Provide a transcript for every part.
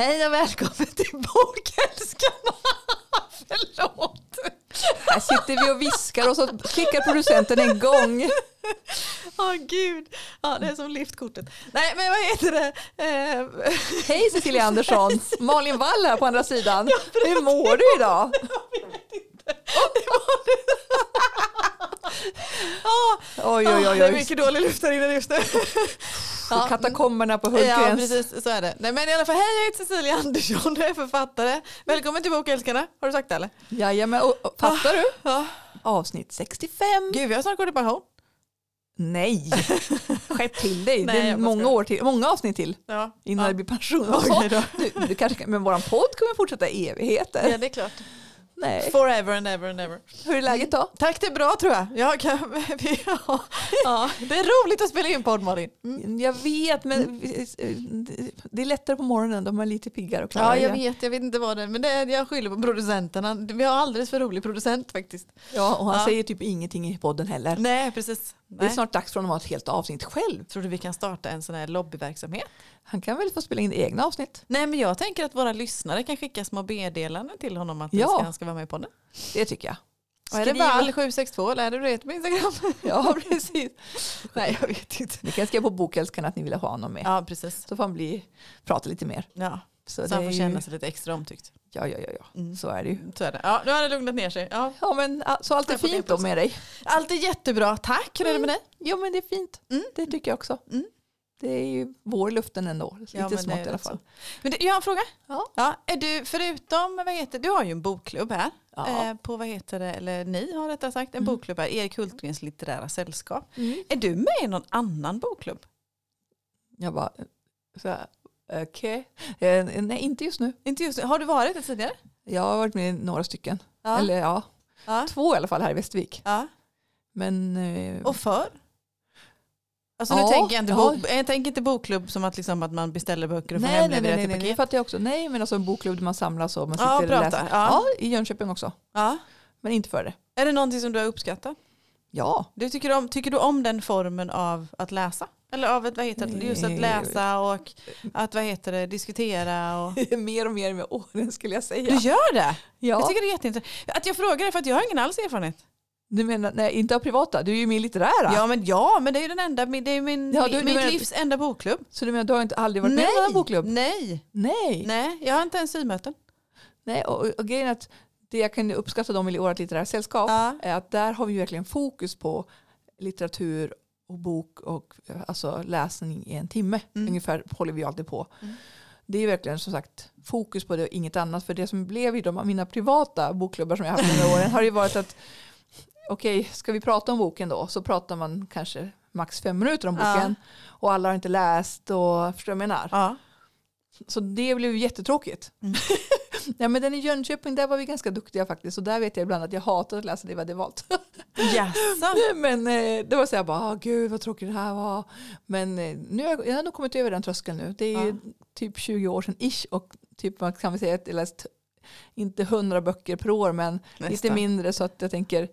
Hej och välkommen till Bokälskarna. Förlåt. Här sitter vi och viskar och så klickar producenten en gång. Gud. Ja, det är som liftkortet. Nej, men vad heter det? Hej Cecilia Andersson. Malin Wall här på andra sidan. Hur mår du idag? Jag vet inte. Det var det. Oj. Det är mycket dålig luft här inne just nu. Katakomberna på Hultgrens. Ja, precis. Så är det. Nej, men i alla fall, hej, jag heter Cecilia Andersson, jag är författare. Välkommen till Bokälskarna. Har du sagt det eller? Jajamän, och fattar du? Ja. Avsnitt 65. Gud, jag har snart gått i pension. Nej, skärp till dig. Nej, det är många avsnitt till innan det blir pension. Okej då. Du kanske, men våran podd kommer fortsätta i evigheter. Ja, det är klart. Nej. Forever and ever and ever. Hur är läget då? Tack, det är bra tror jag. Det är roligt att spela in podd, Malin. Jag vet, men det är lättare på morgonen. De är lite piggare och klara. Ja, jag vet inte vad det är. Men jag skyller på producenterna. Vi har alldeles för rolig producent faktiskt. Ja, och han säger typ ingenting i podden heller. Nej, precis. Det är snart dags för honom att ha ett helt avsnitt själv. Tror du vi kan starta en sån här lobbyverksamhet? Han kan väl få spela in egna avsnitt? Nej, men jag tänker att våra lyssnare kan skicka små meddelanden till honom att han ska vara med på det. Det tycker jag. Och är det Wall 762 eller är det rätt på Instagram? Ja, precis. Nej, jag vet inte. Ni kan skriva på Bokälskarna att ni vill ha honom med. Ja, precis. Så får han prata lite mer. Ja, så han får känna sig lite extra omtyckt. Ja. Så är det ju. Så är det. Ja, nu har det lugnat ner sig. Ja, men så allt är fint då med dig? Allt är jättebra, tack. Hur är det med dig? Ja, men det är fint. Det tycker jag också. Det är ju vår luften ändå. Lite smått i alla fall. Men jag har en fråga. Ja. Är du, förutom, du har ju en bokklubb här. På eller ni har rättare sagt en bokklubb här. Erik Hultgrens litterära sällskap. Är du med i någon annan bokklubb? Jag bara, okej. Nej, inte just nu. Inte just nu. Har du varit det tidigare? Jag har varit med i några stycken. Ja. Eller 2 i alla fall här i Västervik. Ja. Men, och för? Alltså nu jag tänker inte bokklubb som att, liksom, att man beställer böcker och får hemlevererat i paket. Nej, det fattar jag också. Nej, men alltså en bokklubb där man samlas och man sitter och läser. Ja, i Jönköping också. Ja. Men inte för det. Är det någonting som du har uppskattat? Ja. Tycker du om den formen av att läsa? Eller av just att läsa och att diskutera? Och... mer och mer med åren skulle jag säga. Du gör det? Ja. Jag tycker det är jätteintressant. Att jag frågar är för att jag har ingen alls erfarenhet. Du menar, nej, inte av privata, du är ju min litterära. Ja, men det är ju den enda, det är min livs enda bokklubb. Så du menar, du har inte aldrig varit med i en bokklubb? Nej, jag har inte ens symöten. Nej, och grejen är att det jag kan uppskatta dem i vårt litterära sällskap är att där har vi verkligen fokus på litteratur och bok och alltså läsning i en timme. Ungefär håller vi alltid på. Det är verkligen som sagt fokus på det och inget annat. För det som blev i de av mina privata bokklubbar som jag haft under åren har ju varit att okej, ska vi prata om boken då? Så pratar man kanske max 5 minuter om boken. Och alla har inte läst och förstår jag menar. Ja. Så det blev ju jättetråkigt. Ja, men den i Jönköping, där var vi ganska duktiga faktiskt. Och där vet jag ibland att jag hatar att läsa det vi hade valt. Yes. Men det var så jag bara, gud vad tråkigt det här var. Men nu jag har nog kommit över den tröskeln nu. Det är ju typ 20 år sedan ish. Och typ man kan väl säga att jag läst inte 100 böcker per år. Men lite mindre så att jag tänker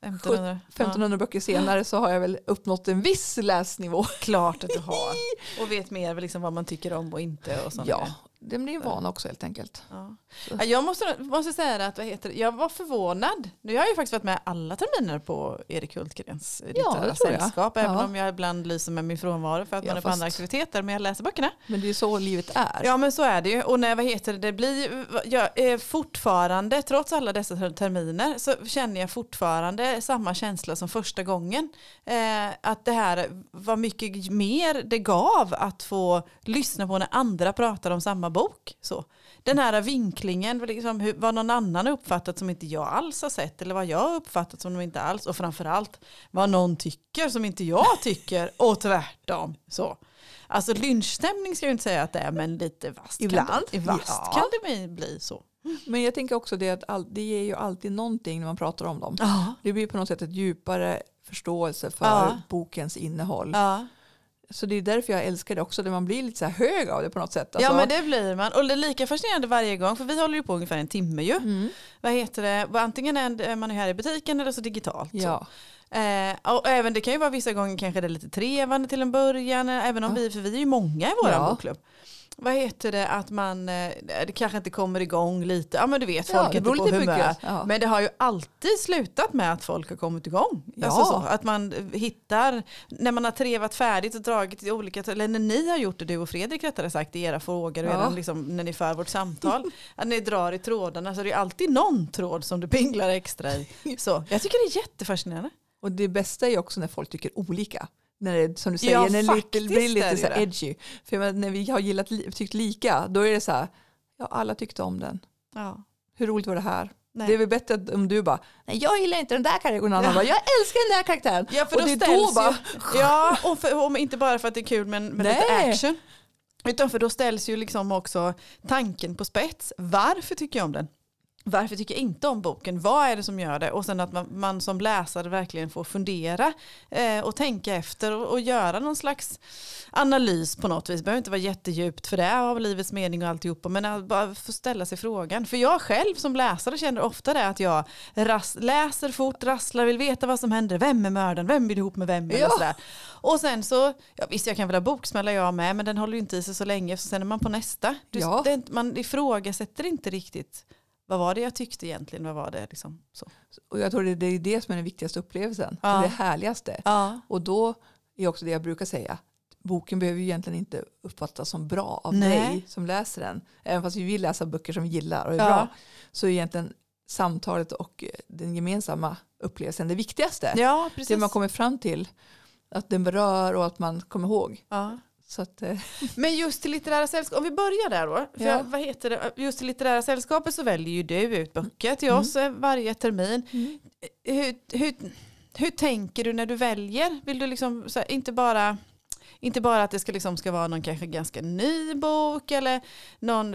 1500 böcker senare så har jag väl uppnått en viss läsnivå. Klart att du har. Och vet mer liksom vad man tycker om och inte. Och sånt. Ja, det blir en vana också helt enkelt. Ja. Jag måste säga att jag var förvånad. Nu har jag ju faktiskt varit med alla terminer på Erik Hultgrens litterära sällskap. Även om jag ibland lyser med min frånvaro för att man är på andra aktiviteter. Men jag läser böckerna. Men det är så livet är. Ja, men så är det ju. Och när, det blir... Jag är fortfarande, trots alla dessa terminer, så känner jag fortfarande samma känsla som första gången. Att det här var mycket mer det gav att få lyssna på när andra pratar om samma bok. Så. Den här vinklingen, liksom, vad någon annan uppfattat som inte jag alls har sett, eller vad jag har uppfattat som de inte alls, och framförallt vad någon tycker som inte jag tycker, och tvärtom. Så. Alltså lynchstämning ska jag inte säga att det är, men lite vasst. Ibland. Kan det bli så. Men jag tänker också det att det ger ju alltid någonting när man pratar om dem. Det blir på något sätt ett djupare förståelse för bokens innehåll. Så det är därför jag älskar det också. Där man blir lite så här hög av det på något sätt. Alltså. Ja, men det blir man. Och det är lika fascinerande varje gång. För vi håller ju på ungefär en timme ju. Vad heter det? Antingen är man här i butiken eller så digitalt. Ja. Och även det kan ju vara vissa gånger kanske det är lite trevande till en början, även om för vi är ju många i vår bokklubb. Vad heter det att man, det kanske inte kommer igång lite, ja men du vet folk är inte på humör. Ja. Men det har ju alltid slutat med att folk har kommit igång. Ja. Alltså så, att man hittar, när man har trevat färdigt och dragit i olika, eller när ni har gjort det, du och Fredrik rättare sagt, i era frågor och liksom, när ni för vårt samtal, att ni drar i trådarna, så det är alltid någon tråd som du pinglar extra i. Så, jag tycker det är jättefascinerande. Och det bästa är också när folk tycker olika. När det, som du säger, när det blir lite så edgy. För när vi har tyckt lika, då är det så här, alla tyckte om den. Ja. Hur roligt var det här? Nej. Det är väl bättre om du bara, nej jag gillar inte den där karaktären. Och bara, jag älskar den där karaktären. Ja, för och då ställs och inte bara för att det är kul med lite action. Utan för då ställs ju liksom också tanken på spets. Varför tycker jag om den? Varför tycker jag inte om boken? Vad är det som gör det? Och sen att man som läsare verkligen får fundera och tänka efter och göra någon slags analys på något vis. Det behöver inte vara jättedjupt för det av livets mening och alltihopa, men att bara få ställa sig frågan. För jag själv som läsare känner ofta det att jag läser fort, rasslar, vill veta vad som händer. Vem är mördaren? Vem blir ihop med vem? Eller sådär. Och sen så, visst jag kan väl ha boksmälla jag med, men den håller ju inte i sig så länge, så sen är man på nästa. Man ifrågasätter inte riktigt. Vad var det jag tyckte egentligen? Vad var det liksom så? Och jag tror det är det som är den viktigaste upplevelsen. Ja. Det härligaste. Ja. Och då är också det jag brukar säga. Boken behöver ju egentligen inte uppfattas som bra av dig som läser den. Även fast vi vill läsa böcker som vi gillar och är bra. Så är egentligen samtalet och den gemensamma upplevelsen det viktigaste. Ja, precis. Det man kommer fram till. Att den berör och att man kommer ihåg. Ja. Så att, Men just till litterära sällskap, om vi börjar där då. För vad heter det? Just till litterära sällskapet så väljer ju du ut böcker till oss varje termin. Hur tänker du när du väljer? Vill du liksom så här, inte bara att det ska vara någon kanske ganska ny bok eller någon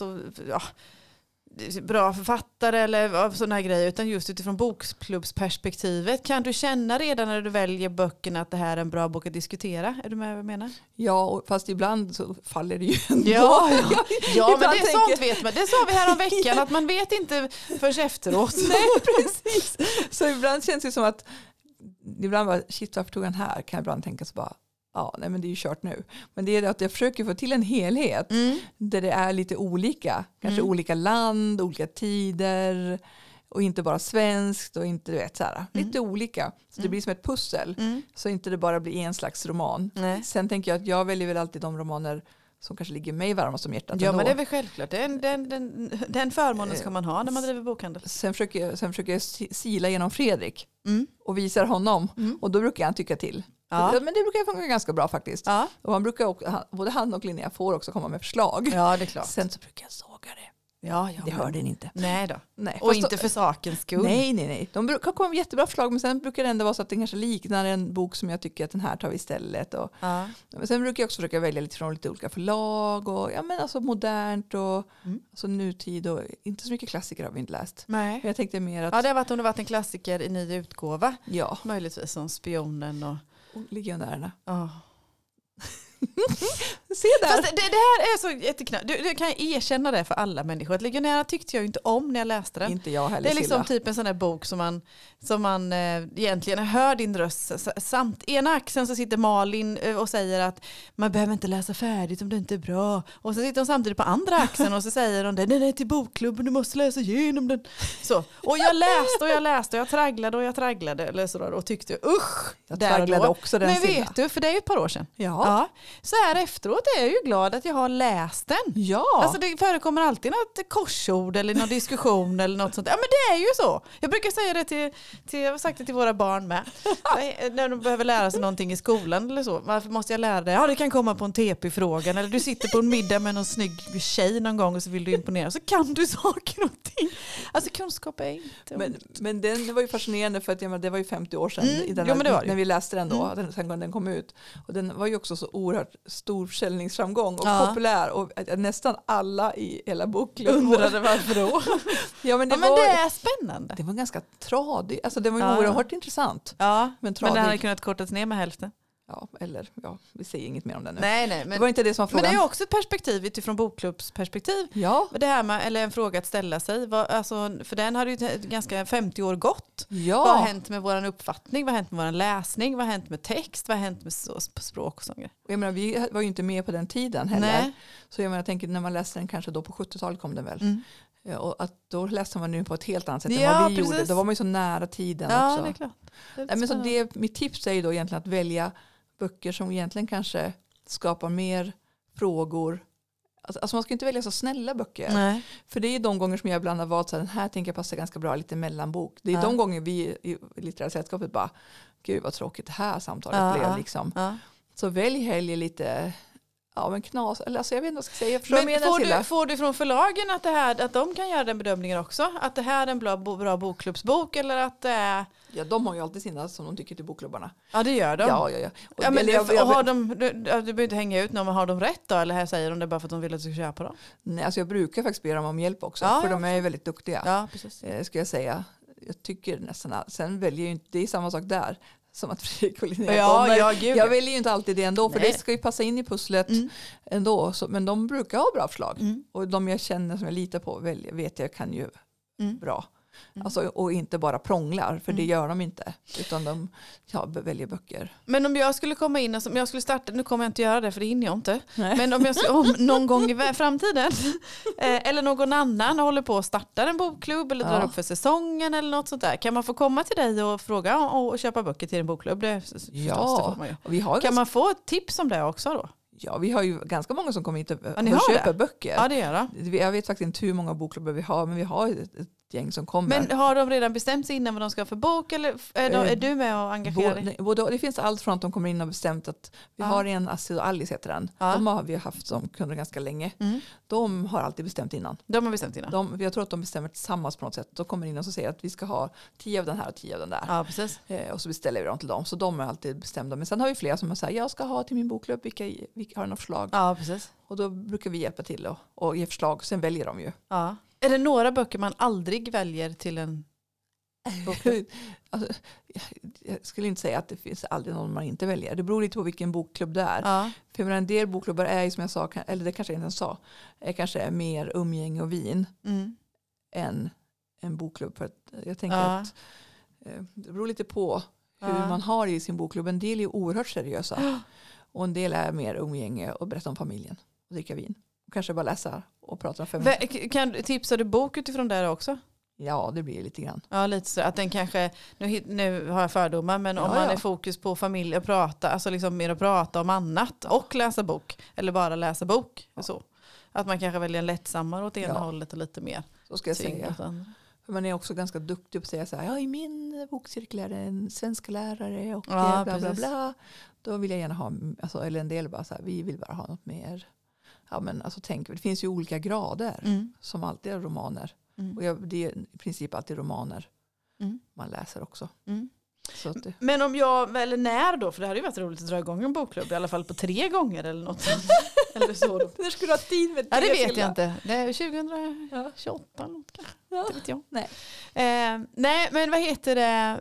bra författare eller sådana här grejer, utan just utifrån bokklubbsperspektivet. Kan du känna redan när du väljer böckerna att det här är en bra bok att diskutera? Är du med vad jag menar? Ja, fast ibland så faller det ju ändå. Ja, men det är sånt vet man. Det sa vi här om veckan, att man vet inte förrän efteråt. Nej, precis. Så ibland känns det som att ibland bara, shit, varför tog han här? Kan jag ibland tänka så bara, men det är ju kört nu. Men det är att jag försöker få till en helhet där det är lite olika. Kanske olika land, olika tider och inte bara svenskt och inte, du vet, så här, lite olika. Så det blir som ett pussel. Så inte det bara blir en slags roman. Nej. Sen tänker jag att jag väljer väl alltid de romaner som kanske ligger mig varmast om hjärtat. Ja, men det är väl självklart. Den förmånen ska man ha när man driver bokhandel. Sen försöker jag sila genom Fredrik och visar honom. Och då brukar han tycka till. Ja. Men det brukar funka ganska bra faktiskt. Ja. Och han brukar också, både han och Linnea får också komma med förslag. Ja, det är klart. Sen så brukar jag såga det. Ja, det hörde den inte. Nej då. Nej. Och inte för sakens skull. Nej. De brukar komma med jättebra förslag, men sen brukar det ändå vara så att det kanske liknar en bok som jag tycker att den här tar vi istället. Och, men sen brukar jag också försöka välja lite från lite olika förlag och alltså modernt och alltså nutid och inte så mycket klassiker har vi inte läst. Nej. Men jag tänkte mer att... Ja, det har varit om det varit en klassiker i ny utgåva. Ja. Möjligtvis som Spionen och Legionärerna. Ja. Se där. Fast det här är så jätteknappt. Du kan erkänna det för alla människor. Att Legionärerna tyckte jag inte om när jag läste den. Inte jag heller. Det är liksom typ en sån här bok som man egentligen hör din röst. Samt ena axeln så sitter Malin och säger att man behöver inte läsa färdigt om det inte är bra. Och så sitter hon samtidigt på andra axeln och så säger hon den är till bokklubben, du måste läsa igenom den. Så. Och jag läste och jag tragglade eller så och tyckte usch. Jag tragglade också den. Men vet du, för det är ju ett par år sedan. Ja. Så här efteråt är jag ju glad att jag har läst den. Ja. Alltså det förekommer alltid något korsord eller någon diskussion eller något sånt. Ja, men det är ju så. Jag brukar säga det till jag har sagt det till våra barn med. När de behöver lära sig någonting i skolan eller så. Varför måste jag lära dig? Ja, det kan komma på en TP-frågan. Eller du sitter på en middag med någon snygg tjej någon gång och så vill du imponera. Så kan du saker och ting. Alltså kunskap är inte... Men den var ju fascinerande för att det var ju 50 år sedan när vi läste den då. Sen den kom ut. Och den var ju också så oerhört stor försäljningsframgång och populär och nästan alla i hela bokklubben undrade varför då. Men det är spännande. Det var ganska tradigt. Alltså det var ju oerhört intressant. Ja, men det hade kunnat kortas ner med hälften. vi säger inget mer om det nu. Nej, men det var inte det som var frågan. Men det är också ett perspektiv utifrån bokklubbsperspektiv. Ja. Det här med, eller en fråga att ställa sig. För den har ju ganska 50 år gått. Ja. Vad har hänt med vår uppfattning? Vad har hänt med vår läsning? Vad har hänt med text? Vad har hänt med språk och sånger? Jag menar, vi var ju inte med på den tiden heller. Nej. Så jag tänker när man läste den kanske då på 70-talet kom den väl. Och att då läste man nu på ett helt annat sätt än vad vi gjorde. Då var man ju så nära tiden också. Det är klart. Men så mitt tips är ju då egentligen att välja böcker som egentligen kanske skapar mer frågor. Alltså man ska inte välja så snälla böcker. Nej. För det är de gånger som jag ibland har valt så den här tänker jag passa ganska bra lite mellanbok. Det är de gånger vi i litterära sällskapet bara, gud vad tråkigt det här samtalet blev liksom. Så välj hellre lite men knas, eller alltså jag vet inte vad jag ska säga. Men får du från förlagen att de kan göra den bedömningen också? Att det här är en bra bokklubbsbok eller att det är... Ja, de har ju alltid sina som de tycker till bokklubbarna. Ja, det gör de. Ja. Har de, du behöver inte hänga ut någon, men har de rätt då? Eller här säger de det bara för att de vill att du ska köpa dem? Nej, alltså jag brukar faktiskt be dem om hjälp också. För de är väldigt duktiga. Ja, precis. Ska jag säga. Jag tycker nästan sen väljer ju inte, det är samma sak där. Som att Fredrik och Linnea kommer. Jag väljer ju inte alltid det ändå. För det ska ju passa in i pusslet ändå. Men de brukar ha bra förslag. Och de jag känner som jag litar på vet jag kan ju bra. Alltså, och inte bara prånglar. För det gör de inte. Utan de väljer böcker. Men om jag skulle komma in, om jag skulle starta, nu kommer jag inte göra det för det hinner jag inte. Nej. Men om någon gång i framtiden eller någon annan håller på att starta en bokklubb eller drar upp för säsongen eller något sånt där. Kan man få komma till dig och fråga och köpa böcker till en bokklubb? Det får man ju. Kan man få ett tips om det också då? Ja, vi har ju ganska många som kommer hit och köper böcker. Ja, det gör det. Jag vet faktiskt inte hur många bokklubbar vi har, men vi har ett gäng som kommer. Men har de redan bestämt sig innan vad de ska för bok eller är du med och engagerar dig? Det finns allt från att de kommer in och bestämt att vi har en Astrid och Alice heter den. De har vi haft som kunder ganska länge. De har alltid bestämt innan. De har bestämt innan? Jag tror att de bestämmer tillsammans på något sätt. De kommer in och så säger att vi ska ha 10 av den här och 10 av den där. Ja, precis. Och så beställer vi dem till dem. Så de är alltid bestämda. Men sen har vi flera som säger jag ska ha till min bokklubb. Vilka har några förslag? Ja, precis. Och då brukar vi hjälpa till och ge förslag. Sen väljer de ju. Ja. Är det några böcker man aldrig väljer till en bokklubb? Alltså, jag skulle inte säga att det finns aldrig någon man inte väljer. Det beror lite på vilken bokklubb det är. Ja. För en del bokklubbar är ju som jag sa, eller det kanske jag inte sa, är kanske mer umgänge och vin än en bokklubb. För att jag tänker att det beror lite på hur man har i sin bokklubb. En del är oerhört seriösa. Och en del är mer umgänge och berätta om familjen och dricka vin. Kanske bara läsa och prata om 5 minuter. Tipsar du bok utifrån det också? Ja, det blir lite grann. Ja, lite så att den kanske, nu har jag fördomar, men om man är fokus på familj och prata, alltså liksom mer att prata om annat och läsa bok, eller bara läsa bok. Så. Att man kanske väljer en lättsammare åt ena hållet och lite mer. Så ska jag säga. För man är också ganska duktig på att säga så här, i min bokcirkel är det en svenska lärare och bla bla bla. Då vill jag gärna ha, alltså, eller en del bara så här, vi vill bara ha något mer. Ja, men alltså det finns ju olika grader som alltid är romaner. Och det är i princip alltid romaner man läser också. Så att men om jag, eller när då, för det hade ju varit roligt att dra igång en bokklubb i alla fall på 3 gånger eller något sånt. Eller så då. När skulle du ha tid med det? Ja, det vet jag inte. Det är 2028 eller något kanske. Ja. Det vet jag. Nej, men vad heter det?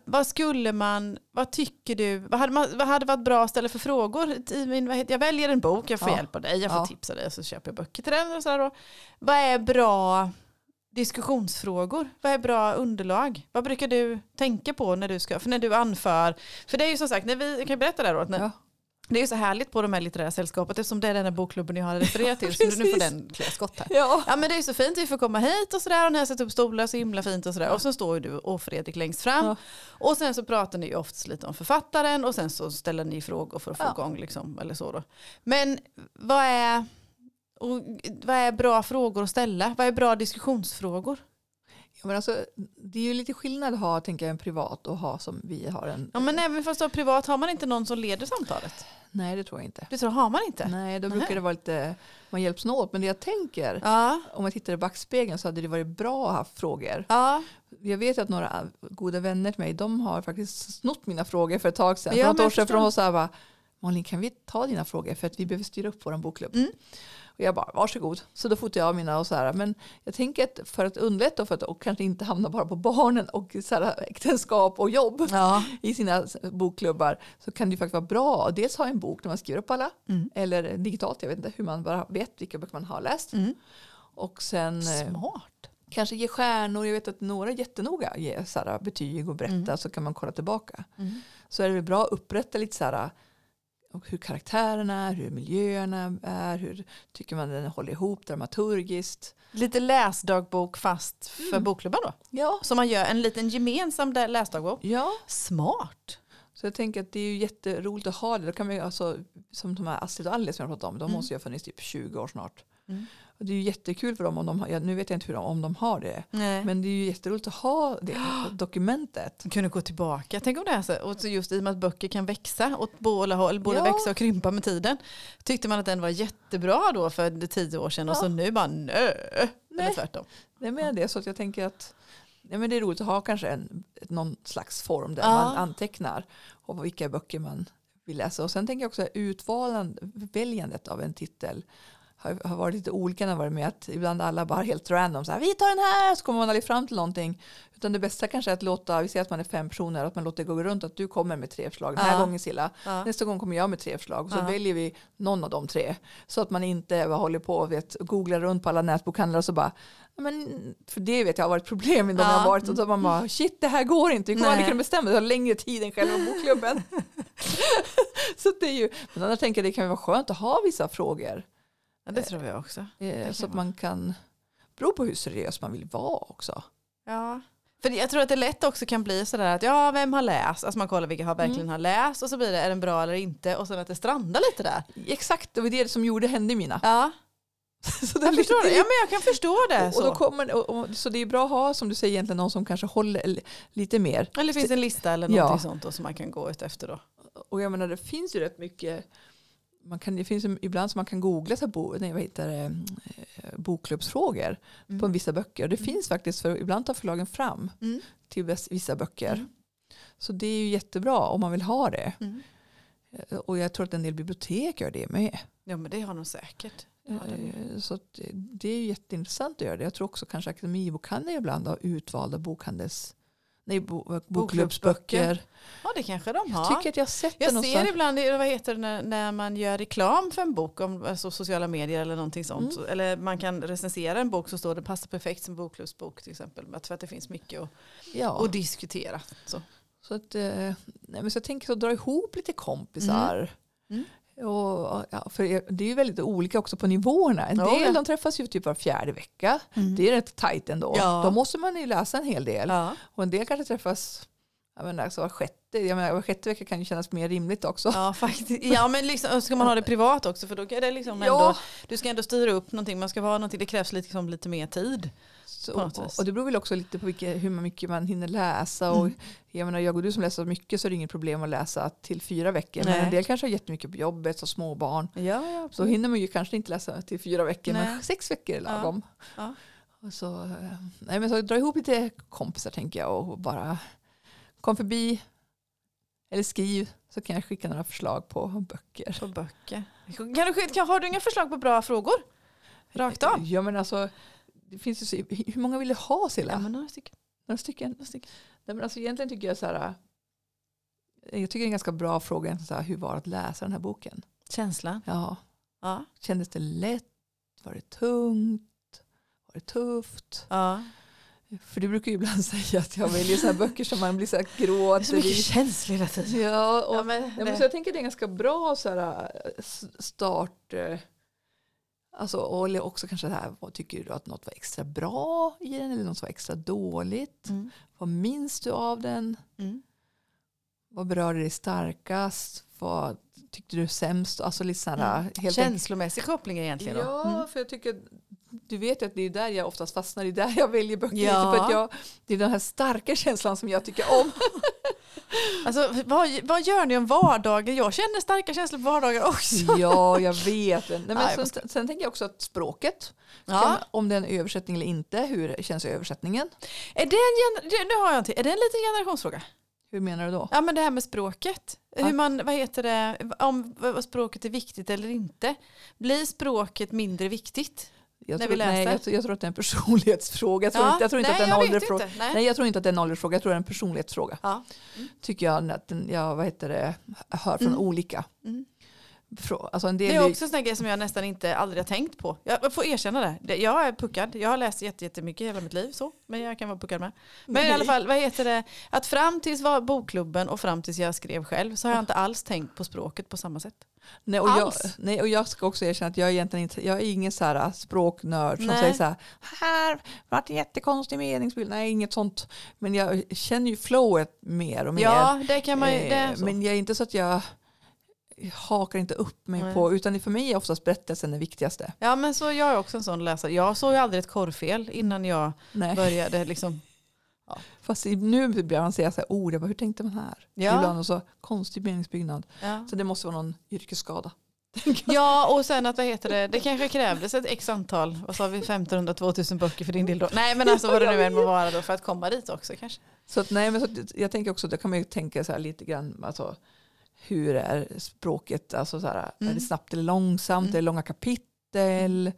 Vad tycker du? Vad hade varit bra att ställa för frågor? Jag väljer en bok, jag får hjälp av dig, jag får tipsa dig och så köper jag böcker till den. Och så här då. Vad är bra diskussionsfrågor? Vad är bra underlag? Vad brukar du tänka på när du anför? För det är ju som sagt, kan jag berätta det då? Det är ju så härligt på de här litterära sällskapet eftersom det är den här bokklubben jag har refererat till. Så nu får den klä skott här. Ja, men det är så fint. Vi får komma hit och sådär. Och ni har satt upp stolar så himla fint och sådär. Och så står ju du och Fredrik längst fram. Ja. Och sen så pratar ni ju oftast lite om författaren. Och sen så ställer ni frågor för att få igång liksom. Eller så då. Men vad är bra frågor att ställa? Vad är bra diskussionsfrågor? Ja, men alltså, det är ju lite skillnad att ha, tänker jag, en privat och ha som vi har en... Ja, men även fast du har privat, har man inte någon som leder samtalet? Nej, det tror jag inte. Det har man inte? Nej, då brukar det vara lite... Man hjälps åt. Men det jag tänker, om man tittar i backspegeln så hade det varit bra att ha frågor. Ja. Jag vet att några goda vänner till mig, de har faktiskt snott mina frågor för ett tag sedan. För något år sedan, för de var så här bara, Malin, kan vi ta dina frågor för att vi behöver styra upp vår bokklubb. Och jag bara, varsågod. Så då fotade jag mina och så här. Men jag tänker att för att underlätta och kanske inte hamna bara på barnen och så här, äktenskap och jobb i sina bokklubbar, så kan det ju faktiskt vara bra att dels ha en bok där man skriver upp alla eller digitalt, jag vet inte hur man bara vet vilka böcker man har läst. Och sen smart. Kanske ge stjärnor. Jag vet att några är jättenoga ger så här, betyg och berätta så kan man kolla tillbaka. Så är det bra att upprätta lite så här och hur karaktärerna är, hur miljöerna är, hur tycker man den håller ihop dramaturgiskt. Lite läsdagbok fast för bokklubban då? Ja. Så man gör en liten gemensam läsdagbok? Ja. Smart. Så jag tänker att det är ju jätteroligt att ha det. Då kan man ju alltså, som de här Astrid och Alice som jag pratade om, de måste ju ha funnits typ 20 år snart. Och det är ju jättekul för dem om de har, nu vet jag inte om de har det. Nej. Men det är ju jätteroligt att ha det dokumentet. Kunde gå tillbaka. Tänk om det är så. Och just i och med att böcker kan växa åt båda håll, både växa och krympa med tiden. Tyckte man att den var jättebra då för 10 år sedan och så nu bara eller tvärtom. Det är med det, så att jag tänker att men det är roligt att ha kanske någon slags form där man antecknar och vilka böcker man vill läsa. Och sen tänker jag också att väljandet av en titel har varit lite olika när det varit med att ibland alla bara helt random så här, vi tar den här, så kommer man aldrig fram till någonting. Utan det bästa kanske är att låta, vi säger att man är 5 personer, att man låter gå runt, att du kommer med 3 förslag. Den här gången Silla, nästa gång kommer jag med 3 förslag. Och så väljer vi någon av de 3. Så att man inte håller på och googlar runt på alla nätbokhandlar och så bara, men, för det vet jag har varit problem med de jag har varit. Och så man bara, shit det här går inte, vi kommer aldrig kunna bestämma, det har längre tid än själva bokklubben. Så det är ju, men annars tänker jag det kan vara skönt att ha vissa frågor. Ja, det tror jag också. Så att man kan, bero på hur seriös man vill vara också. Ja, för jag tror att det lätt också kan bli sådär att vem har läst? Alltså man kollar vilka har verkligen har läst och så blir det, är den bra eller inte? Och sen att det strandar lite där. Exakt, det var det som hände i mina. Ja. Så jag förstår det. Ja, men jag kan förstå det. Och då kommer, så det är bra att ha, som du säger, egentligen någon som kanske håller lite mer. Eller finns en lista eller någonting sånt då, som man kan gå ut efter då. Och jag menar, det finns ju rätt mycket. Det finns ibland som man kan googla så bokklubbsfrågor på vissa böcker. Och det finns faktiskt, för ibland tar förlagen fram till vissa böcker. Så det är ju jättebra om man vill ha det. Och jag tror att en del bibliotek gör det med. Ja, men det har nog säkert. Så det är ju jätteintressant att göra det. Jag tror också kanske Akademibokhandeln ibland har utvalda bokklubbsböcker. Ja, det kanske de har. Jag tycker att jag har sett det någonstans. Jag ser ibland, vad heter det, när man gör reklam för en bok om alltså, sociala medier eller någonting sånt. Eller man kan recensera en bok så står det passar perfekt som bokklubbsbok till exempel. För att det finns mycket att diskutera. Så att, men så jag tänker så dra ihop lite kompisar. Och, för det är ju väldigt olika också på nivåerna. En del de träffas ju typ var 4:e vecka. Det är rätt tajt ändå. Då måste man ju läsa en hel del. Och en del kanske träffas var 6:e vecka kan ju kännas mer rimligt också. Ja, faktiskt. Ja, men liksom, ska man ha det privat också, för då är det liksom ändå, du ska ändå styra upp någonting, man ska vara någonting, det krävs lite mer tid. Och det beror väl också lite på hur mycket man hinner läsa. Och jag och du som läser mycket, så är det inget problem att läsa till 4 veckor. Men en del kanske har jättemycket på jobbet, så små barn. Ja, så hinner man ju kanske inte läsa till 4 veckor, men 6 veckor är lagom. Och så, men så dra ihop lite kompisar tänker jag, och bara kom förbi eller skriv, så kan jag skicka några förslag på böcker. Har du inga förslag på bra frågor? Rakt av? Ja, men alltså det finns ju, hur många vill du ha, Silla? Ja, men några stycken. Nej, men alltså egentligen tycker jag så här, jag tycker det är en ganska bra fråga så här, hur var det att läsa den här boken? Känslan? Ja. Kändes det lätt? Var det tungt? Var det tufft? Ja. För det brukar ju ibland säga att jag väljer så här böcker som man blir så här gråt. Det är så mycket känsla hela tiden. Ja, men så jag tänker det är ganska bra så här start. Alltså, och också kanske det här, vad tycker du att något var extra bra i den eller något var extra dåligt? Vad minns du av den? Vad berörde dig starkast? Vad tyckte du sämst? Alltså lite sådana känslomässig koppling egentligen då. Ja, för jag tycker, du vet att det är där jag oftast fastnar, det är där jag väljer böcker. För att det är den här starka känslan som jag tycker om. Alltså, vad gör ni om vardagen? Jag känner starka känslor på vardagen också. Ja, jag vet. Nej, men sen tänker jag också att språket, om det är en översättning eller inte, hur känns översättningen? Är det en liten generationsfråga? Hur menar du då? Ja, men det här med språket. Hur man, om språket är viktigt eller inte. Blir språket mindre viktigt? Jag tror att det är en personlighetsfråga. Jag tror inte att det är en åldersfråga. Nej, jag tror inte att det är en åldersfråga. Jag tror det är en personlighetsfråga. Ja. Tycker jag att jag hör från olika. Alltså en del det är också en sån grej som jag nästan aldrig har tänkt på. Jag får erkänna det. Jag är puckad. Jag har läst jättemycket i hela mitt liv. Men jag kan vara puckad med. Men i alla fall, att fram tills var bokklubben och fram tills jag skrev själv så har jag inte alls tänkt på språket på samma sätt. Och jag ska också erkänna att jag är ingen så här språknörd som säger så här var det jättekonstig meningsbild. Nej, inget sånt. Men jag känner ju flowet mer och mer. Ja, det kan man men jag är inte så att jag hakar inte upp mig på, utan för mig är oftast berättelsen det viktigaste. Ja, men så jag är också en sån läsare. Jag såg ju aldrig ett korrfel innan jag började liksom. Ja. Fast nu börjar man säga så här, hur tänkte man här? Ja. Ibland och så konstig meningsbyggnad. Ja. Så det måste vara någon yrkesskada. Ja, och sen att det kanske krävdes ett x antal, vad sa vi, 1500-2000 böcker för din del då. Nej, men alltså vad det nu än må vara då för att komma dit också kanske. Så jag tänker också, det kan man ju tänka så här lite grann, alltså hur är språket, alltså så här, är det snabbt eller långsamt, är det långa kapitel,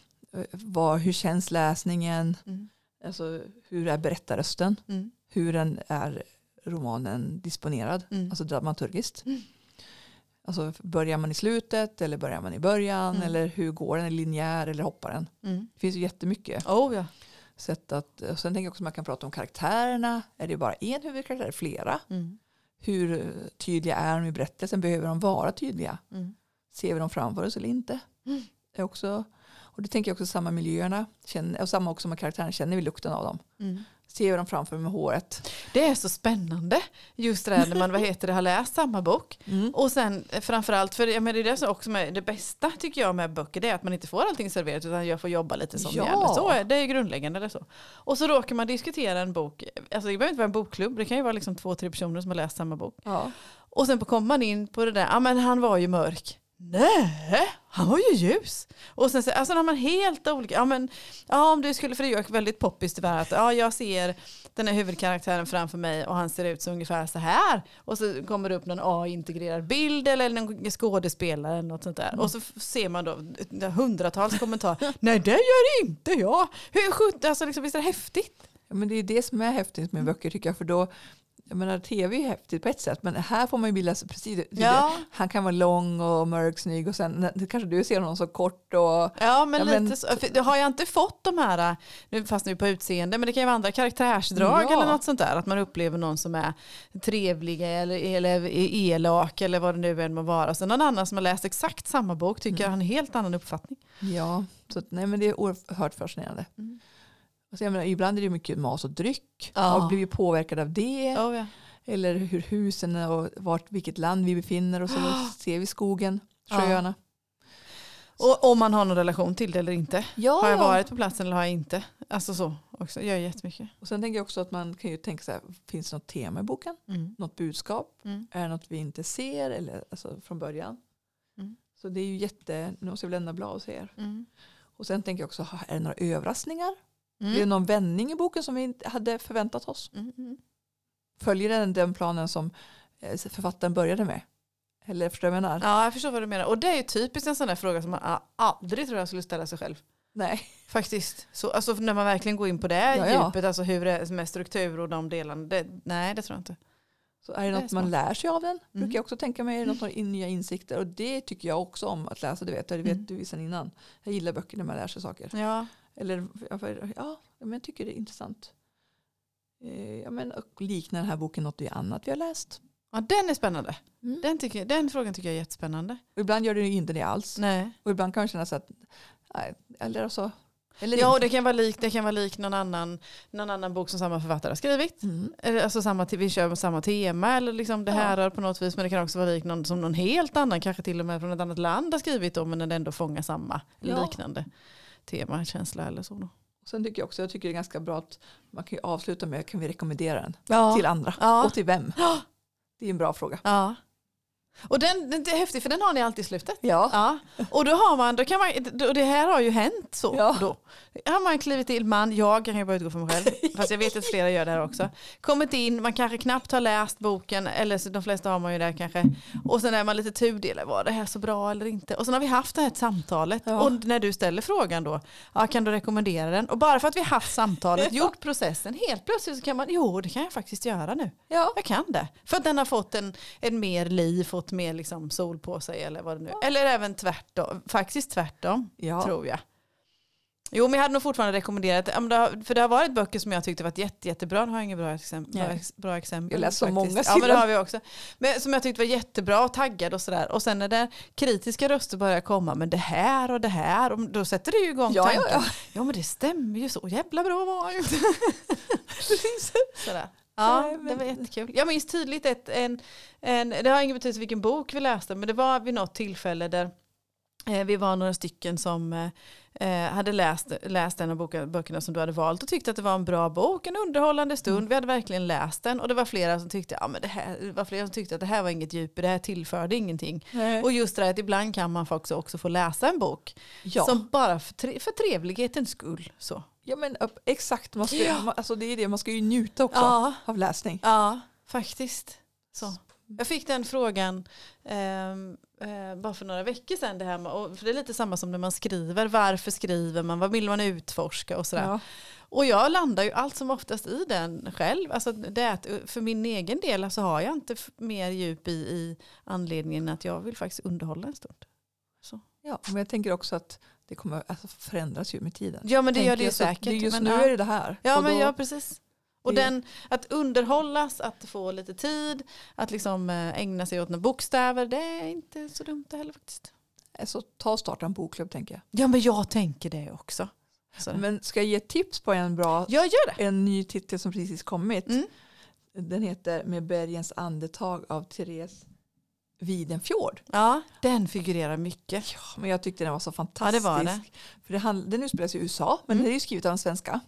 hur känns läsningen, alltså hur är berättarrösten, hur är romanen disponerad, alltså dramaturgiskt. Alltså börjar man i slutet eller börjar man i början eller hur går den, är linjär eller hoppar den? Det finns ju jättemycket sätt att, och sen tänker jag också att man kan prata om karaktärerna, är det bara en huvudkaraktär, flera? Hur tydliga är de i berättelsen? Behöver de vara tydliga? Ser vi dem framför oss eller inte? Det är också, och det tänker jag också samma miljöerna. Och samma också med karaktärerna. Känner vi lukten av dem? Ser vi dem framför med håret? Det är så spännande. Just det när man har läst samma bok. Och sen framförallt, för det är det som också är det bästa tycker jag med böcker. Det är att man inte får allting serverat utan jag får jobba lite som gärna. Så är det är grundläggande eller så. Och så råkar man diskutera en bok. Alltså det behöver inte vara en bokklubb. Det kan ju vara liksom 2-3 personer som har läst samma bok. Ja. Och sen kommer man in på det där. Men han var ju mörk. Nej, han var ju ljus. Och sen alltså när man helt olika, om du skulle, för det är väldigt poppis tyvärr att jag ser den här huvudkaraktären framför mig och han ser ut som ungefär så här och så kommer det upp någon AI-integrerad bild eller någon skådespelare eller något sånt där och så ser man då hundratals kommentarer. Nej, det gör inte jag. Alltså liksom, visst är det häftigt? Ja, men det är det som är häftigt med böcker tycker jag, för då jag menar, tv är häftigt på ett sätt, men här får man ju bilda sig precis. Ja. Han kan vara lång och mörk, snygg och sen kanske du ser honom så kort. Och, ja, men lite så. För har jag inte fått de här, nu fast nu på utseende, men det kan ju vara andra karaktärsdrag eller något sånt där. Att man upplever någon som är trevlig eller elak eller vad det nu än må vara. Så någon annan som har läst exakt samma bok tycker jag har en helt annan uppfattning. Ja, så nej, men det är oerhört fascinerande. Alltså jag menar, ibland är det mycket mat och dryck. Och blir ju påverkad av det. Eller hur husen och vilket land vi befinner oss. Så ser vi skogen, sjöarna. Och om man har någon relation till det eller inte. Ja. Har jag varit på platsen eller har jag inte? Alltså så också. Jag gör jättemycket. Och sen tänker jag också att man kan ju tänka så här, finns det något tema i boken? Något budskap? Är det något vi inte ser eller alltså från början? Så det är ju nu måste jag väl lämna blad och se er. Och sen tänker jag också, är det några överraskningar? Blir det någon vändning i boken som vi inte hade förväntat oss? Följer den planen som författaren började med? Eller förstår du vad jag menar? Ja, jag förstår vad du menar. Och det är ju typiskt en sån där fråga som man aldrig tror jag skulle ställa sig själv. Nej. Faktiskt. Så, alltså när man verkligen går in på det djupet, alltså hur det är med struktur och de delarna. Nej, det tror jag inte. Så är det något man lär sig av den? Brukar jag också tänka mig, är det något nya insikter? Och det tycker jag också om att läsa, det vet du sedan innan. Jag gillar böcker när man lär sig saker. Ja. Eller, men jag tycker det är intressant. Och liknar den här boken något annat vi har läst? Ja, den är spännande. Den frågan tycker jag är jättespännande. Och ibland gör det ju inte det alls. Nej. Och ibland kan man känna så att eller så. Eller ja, och det kan vara lik någon annan bok som samma författare har skrivit. Eller, alltså vi kör samma tema eller liksom det här är på något vis, men det kan också vara lik någon helt annan, kanske till och med från ett annat land har skrivit om, men den ändå fångar samma liknande tema, känsla eller så då. Sen tycker jag tycker det är ganska bra att man kan ju avsluta med, kan vi rekommendera den till andra? Och till vem? Det är en bra fråga. Ja. Och det är häftigt för den har ni alltid i slutet. Ja. Och då kan man, och det här har ju hänt så. Ja. Då har man klivit till, jag kan ju bara utgå för mig själv, fast jag vet att flera gör det här också. Kommit in, man kanske knappt har läst boken, eller så de flesta har man ju där kanske. Och sen är man lite tudelad, var det här så bra eller inte? Och sen har vi haft det här samtalet. Ja. Och när du ställer frågan då, kan du rekommendera den? Och bara för att vi har haft samtalet, gjort processen, helt plötsligt så kan man, det kan jag faktiskt göra nu. Ja. Jag kan det. För att den har fått en mer liv, fått mer liksom sol på sig eller vad det nu. Eller även tvärtom, tror jag. Jo, men jag hade nog fortfarande rekommenderat, för det har varit böcker som jag tyckte varit jättebra. Nu har jag inga bra exempel. Jag läser så många. Ja, men det har vi också. Men som jag tyckte var jättebra och taggad och sådär. Och sen när det kritiska röster börjar komma, men det här och då sätter det ju igång tanken. Ja, men det stämmer ju så jävla bra var ju. Sådär. Ja, det var jättekul. Jag minns tydligt det har ingen betydelse vilken bok vi läste, men det var vid något tillfälle där vi var några stycken som hade läst en av böckerna som du hade valt och tyckte att det var en bra bok, en underhållande stund. Vi hade verkligen läst den och det var flera som tyckte att det här var inget djup, det här tillförde ingenting. Nej. Och just det att ibland kan man också få läsa en bok som bara för trevlighetens skull så. Ja, men exakt, alltså det är det, man ska ju njuta också av läsning. Ja, faktiskt. Så. Jag fick den frågan bara för några veckor sedan. Det här för det är lite samma som när man skriver. Varför skriver man? Vad vill man utforska? Och sådär. Ja. Och jag landar ju allt som oftast i den själv. Alltså för min egen del så har jag inte mer djup i anledningen att jag vill faktiskt underhålla en stund. Så. Ja, men jag tänker också att det kommer förändras ju med tiden. Ja, men det gör det ju säkert. Just nu är det här. Ja, precis. Och att underhållas, att få lite tid, att liksom ägna sig åt några bokstäver, det är inte så dumt heller faktiskt. Så ta och starta en bokklubb, tänker jag. Ja, men jag tänker det också. Så. Men ska jag ge tips på en bra, en ny titel som precis kommit? Mm. Den heter Med bergens andetag av Therese Widenfjord. Ja, den figurerar mycket. Ja, men jag tyckte den var så fantastisk. Ja, det var det. För den utspelas i USA, men den är ju skrivet av en svenska.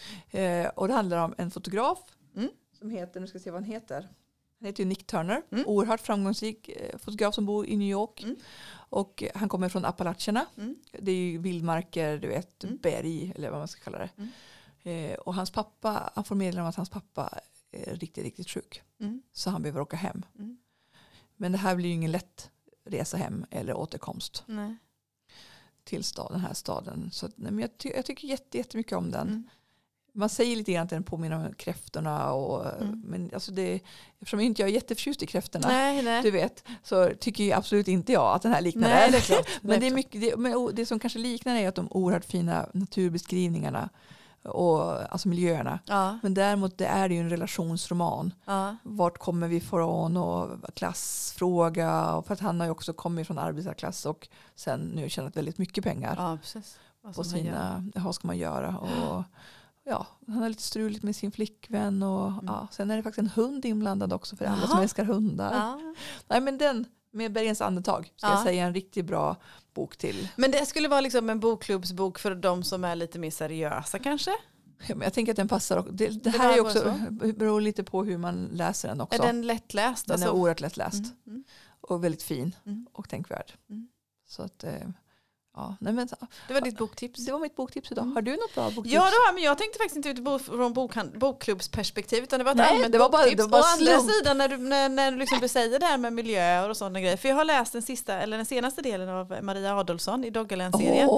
Och det handlar om en fotograf som heter, nu ska jag se vad han heter. Han heter ju Nick Turner. Oerhört framgångsrik fotograf som bor i New York. Och han kommer från Appalacherna. Det är ju vildmarker, du vet, berg eller vad man ska kalla det. Och hans pappa, han får meddelande om att hans pappa är riktigt, riktigt sjuk. Så han behöver åka hem. Men det här blir ju ingen lätt resa hem eller återkomst till den här staden. Så, men jag tycker jättemycket om den. Man säger lite grann att den påminner om kräftorna. Men alltså eftersom inte jag är jätteförtjust i kräftorna, du vet, så tycker jag absolut inte jag att den här liknar det. Det är klart. Men det är mycket, det som kanske liknar är att de oerhört fina naturbeskrivningarna och alltså miljöerna. Ja. Men däremot det är ju en relationsroman. Ja. Vart kommer vi från och klassfråga, och för att han har ju också kommit från arbetarklass och sen nu tjänat väldigt mycket pengar. Ja, precis. Vad ska man göra? Och han har lite struligt med sin flickvän och sen är det faktiskt en hund inblandad också för alla som älskar hundar. Ja. Nej, men den Med bergens andetag ska jag säga en riktigt bra bok till. Men det skulle vara liksom en bokklubbsbok för de som är lite mer seriösa kanske? Ja, men jag tänker att den passar. Det här är också, beror lite på hur man läser den också. Är den lättläst? Den är oerhört lättläst. Och väldigt fin och tänkvärd. Så att... nej, men, det var ditt boktips. Det var mitt boktips idag. Har du något bra boktips? Ja, men jag tänkte faktiskt inte utifrån bokklubbsperspektiv, utan det var ett allmänt boktips. Det var å andra sidan när du liksom säger det här med miljöer och sådana grejer. För jag har läst den senaste delen av Maria Adolfsson i Doggerland-serien.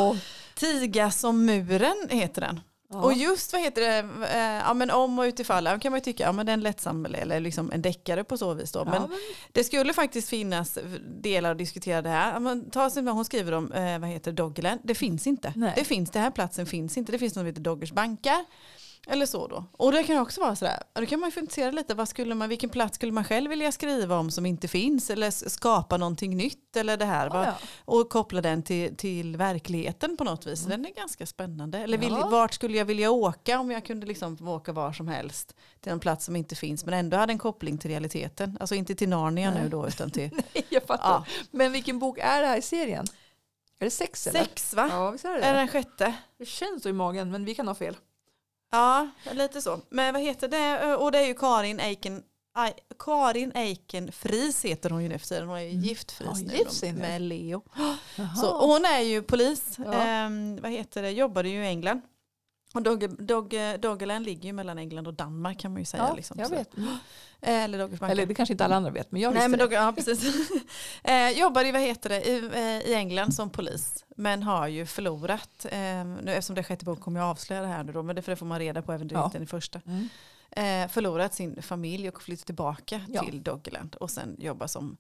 Tiga som muren heter den. Ja. Och just vad heter det, men om och utifall kan man ju tycka, men det är en lättsam eller liksom en deckare på så vis då. Men det skulle faktiskt finnas delar att diskutera det här. Hon skriver om, vad heter Doggerland, det finns inte. Den här platsen finns inte, det finns något som heter Doggers bankar. Eller så då. Och det kan också vara sådär. Då kan man ju fundera lite. Vilken plats skulle man själv vilja skriva om som inte finns? Eller skapa någonting nytt? Eller det här. Och koppla den till verkligheten på något vis. Den är ganska spännande. Eller vart skulle jag vilja åka om jag kunde liksom åka var som helst. Till en plats som inte finns. Men ändå hade en koppling till realiteten. Alltså inte till Narnia nu då. Utan till... Nej, jag fattar. Ja. Men vilken bok är det här i serien? Är det 6 eller? 6 va? Ja, visst är det. Är det den 6:e? Det känns så i magen, men vi kan ha fel. Ja, lite så. Men vad heter det? Och det är ju Karin Karin Eiken Fries heter hon ju nu för tiden. Hon är ju giftfris nu med Leo. Så hon är ju polis. Jobbade ju i England. Och Doggerland ligger ju mellan England och Danmark kan man ju säga. Ja, liksom, jag så. vet. Eller det kanske inte alla andra vet, men jag visste det. Ja, precis. Jobbade i England som polis, men har ju förlorat. Nu, eftersom det sjätte bok kommer jag avslöja det här nu då, men det får man reda på även i första. Förlorat sin familj och flyttat tillbaka till Doggerland och sen jobba som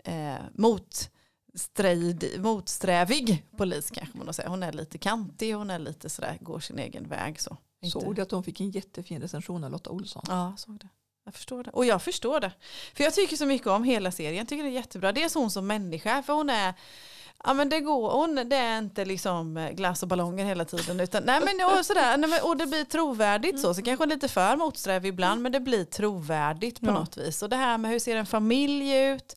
motsträvig polis kanske man säga. Hon är lite kantig, hon är lite sådär, går sin egen väg så. Såg du att hon fick en jättefin recension av Lotta Olsson? Ja, såg det. Jag förstår det. Och jag förstår det. För jag tycker så mycket om hela serien. Jag tycker det är jättebra. Det är hon som människa. För hon är... Ja men det är inte liksom glass och ballonger hela tiden. Utan, och det blir trovärdigt så. Så kanske lite för motsträvig ibland. Men det blir trovärdigt på något vis. Och det här med hur ser en familj ut?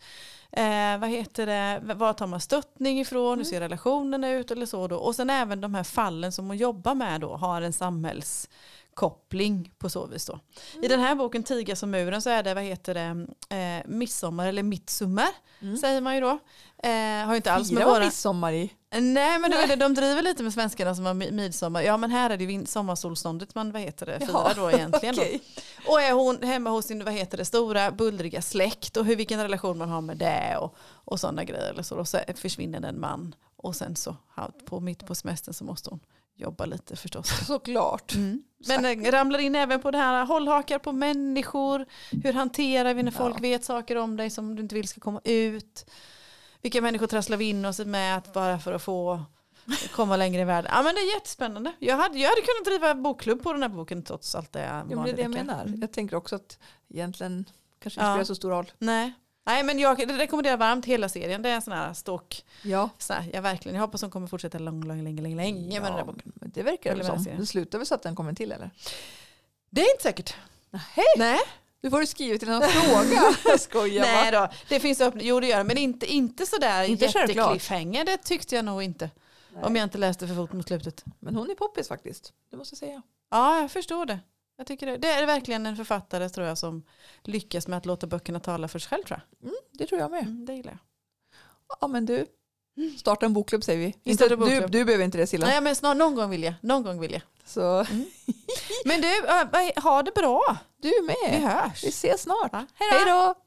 Var tar man stöttning ifrån? Hur ser relationerna ut? Eller så då. Och sen även de här fallen som hon jobbar med då. Har en samhällskoppling på så vis då. I den här boken Tiga som muren så är det midsommar eller midsommar säger man ju då. Har inte alls med våra midsommar i. Nej men de driver lite med svenskarna som har midsommar. Ja men här är det ju sommarsolståndet man firar då egentligen okay. då. Och är hon hemma hos sin stora bullriga släkt och vilken relation man har med det och sådana grejer eller så. Och så försvinner en man och sen så mitt på semestern så måste hon jobba lite förstås. Såklart. Men ramlar in även på det här hållhakar på människor. Hur hanterar vi när folk vet saker om dig som du inte vill ska komma ut? Vilka människor trasslar vi in oss med att bara för att få komma längre i världen. Ja men det är jättespännande. Jag hade kunnat driva bokklubb på den här boken trots allt det jag det är det jag menar. Jag tänker också att egentligen kanske inte spelar så stor roll. Nej men jag rekommenderar varmt hela serien. Det är en sån här stock. Ja. Jag hoppas de kommer fortsätta länge med den där boken. Det verkar det som. Det slutar väl så att den kommer till eller? Det är inte säkert. Nej. Du får skriva till en fråga. Jag skojar. Nej då, det finns öppna. Jo det gör det, men inte sådär jättekliffhänger. Det tyckte jag nog inte. Nej. Om jag inte läste för fort mot slutet. Men hon är poppis faktiskt, det måste jag säga. Ja, jag förstår det. Jag tycker det är verkligen en författare tror jag som lyckas med att låta böckerna tala för sig själv tror jag. Det tror jag med. Det gillar jag. Ja men du, starta en bokklubb säger vi. Du behöver inte det Silla. Nej men snart någon gång vill jag. Så. Men du, ha det bra. Du med. Vi hörs. Vi ses snart. Ja. Hej då.